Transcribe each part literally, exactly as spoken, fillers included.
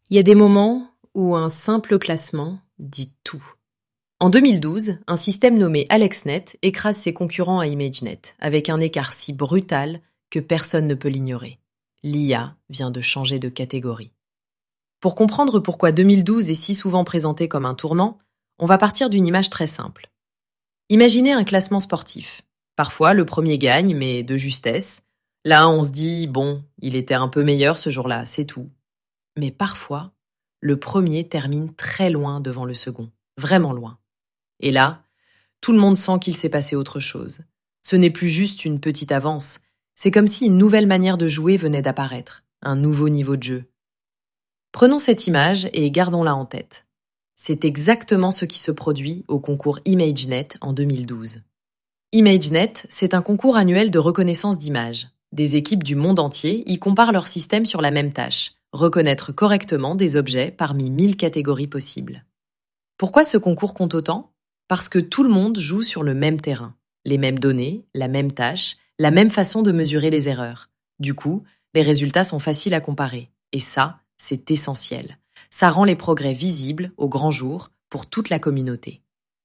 Il y a des moments où un simple classement dit tout. En deux mille douze, un système nommé AlexNet écrase ses concurrents à ImageNet, avec un écart si brutal que personne ne peut l'ignorer. L'I A vient de changer de catégorie. Pour comprendre pourquoi deux mille douze est si souvent présenté comme un tournant, on va partir d'une image très simple. Imaginez un classement sportif. Parfois, le premier gagne, mais de justesse. Là, on se dit, bon, il était un peu meilleur ce jour-là, c'est tout. Mais parfois, le premier termine très loin devant le second, vraiment loin. Et là, tout le monde sent qu'il s'est passé autre chose. Ce n'est plus juste une petite avance, c'est comme si une nouvelle manière de jouer venait d'apparaître, un nouveau niveau de jeu. Prenons cette image et gardons-la en tête. C'est exactement ce qui se produit au concours ImageNet en deux mille douze. ImageNet, c'est un concours annuel de reconnaissance d'images. Des équipes du monde entier y comparent leur système sur la même tâche, reconnaître correctement des objets parmi mille catégories possibles. Pourquoi ce concours compte autant ? Parce que tout le monde joue sur le même terrain, les mêmes données, la même tâche, la même façon de mesurer les erreurs. Du coup, les résultats sont faciles à comparer. Et ça, c'est essentiel. Ça rend les progrès visibles au grand jour pour toute la communauté.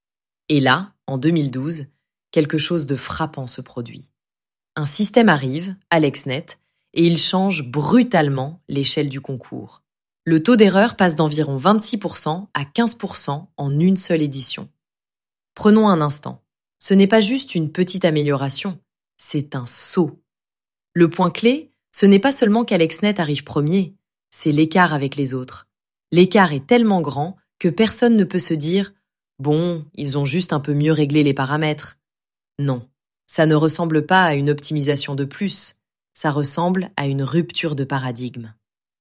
Et là, en deux mille douze, quelque chose de frappant se produit. Un système arrive, AlexNet, et il change brutalement l'échelle du concours. Le taux d'erreur passe d'environ vingt-six pour cent à quinze pour cent en une seule édition. Prenons un instant. Ce n'est pas juste une petite amélioration, c'est un saut. Le point clé, ce n'est pas seulement qu'AlexNet arrive premier, c'est l'écart avec les autres. L'écart est tellement grand que personne ne peut se dire « Bon, ils ont juste un peu mieux réglé les paramètres ». Non, ça ne ressemble pas à une optimisation de plus, ça ressemble à une rupture de paradigme.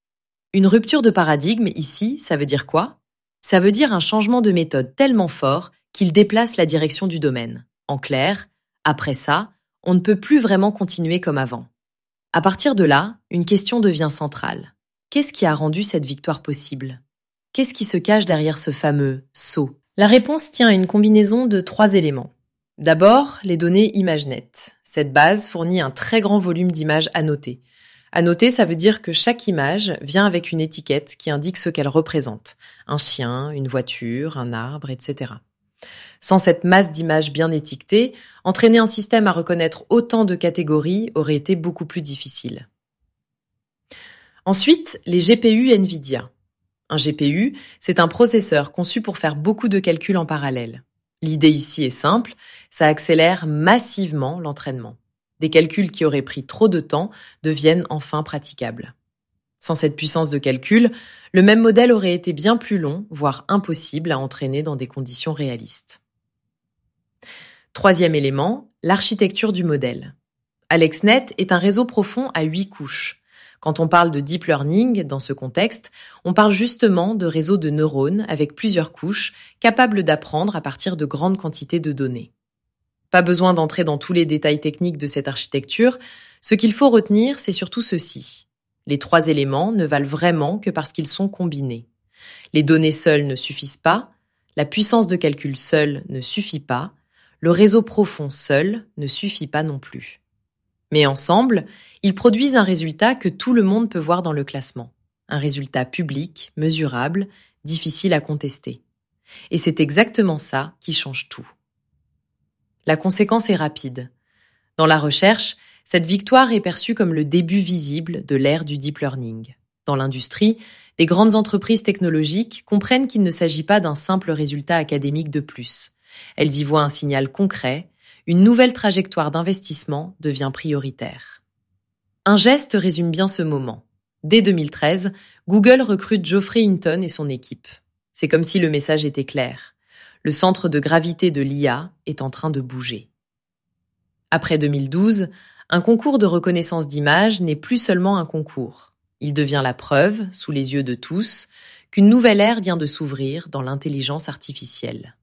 Une rupture de paradigme, ici, ça veut dire quoi ? Ça veut dire un changement de méthode tellement fort qu'il déplace la direction du domaine. En clair, après ça, on ne peut plus vraiment continuer comme avant. À partir de là, une question devient centrale. Qu'est-ce qui a rendu cette victoire possible ? Qu'est-ce qui se cache derrière ce fameux saut ? La réponse tient à une combinaison de trois éléments. D'abord, les données ImageNet. Cette base fournit un très grand volume d'images annotées. Annoter, ça veut dire que chaque image vient avec une étiquette qui indique ce qu'elle représente. Un chien, une voiture, un arbre, et cetera. Sans cette masse d'images bien étiquetées, entraîner un système à reconnaître autant de catégories aurait été beaucoup plus difficile. Ensuite, les G P U NVIDIA. Un G P U, c'est un processeur conçu pour faire beaucoup de calculs en parallèle. L'idée ici est simple, ça accélère massivement l'entraînement. Des calculs qui auraient pris trop de temps deviennent enfin praticables. Sans cette puissance de calcul, le même modèle aurait été bien plus long, voire impossible à entraîner dans des conditions réalistes. Troisième élément, l'architecture du modèle. AlexNet est un réseau profond à huit couches. Quand on parle de deep learning dans ce contexte, on parle justement de réseaux de neurones avec plusieurs couches capables d'apprendre à partir de grandes quantités de données. Pas besoin d'entrer dans tous les détails techniques de cette architecture, ce qu'il faut retenir, c'est surtout ceci. Les trois éléments ne valent vraiment que parce qu'ils sont combinés. Les données seules ne suffisent pas, la puissance de calcul seule ne suffit pas, le réseau profond seul ne suffit pas non plus. Mais ensemble, ils produisent un résultat que tout le monde peut voir dans le classement. Un résultat public, mesurable, difficile à contester. Et c'est exactement ça qui change tout. La conséquence est rapide. Dans la recherche, cette victoire est perçue comme le début visible de l'ère du deep learning. Dans l'industrie, les grandes entreprises technologiques comprennent qu'il ne s'agit pas d'un simple résultat académique de plus. Elles y voient un signal concret, une nouvelle trajectoire d'investissement devient prioritaire. Un geste résume bien ce moment. Dès deux mille treize, Google recrute Geoffrey Hinton et son équipe. C'est comme si le message était clair. Le centre de gravité de l'I A est en train de bouger. Après deux mille douze, un concours de reconnaissance d'images n'est plus seulement un concours. Il devient la preuve, sous les yeux de tous, qu'une nouvelle ère vient de s'ouvrir dans l'intelligence artificielle.